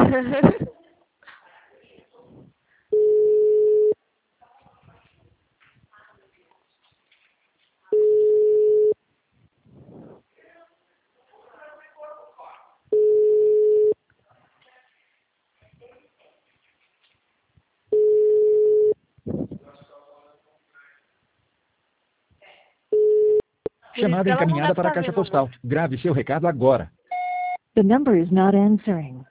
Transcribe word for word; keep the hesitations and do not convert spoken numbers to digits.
Chamada encaminhada para a caixa postal. Grave seu recado agora. The number is not answering.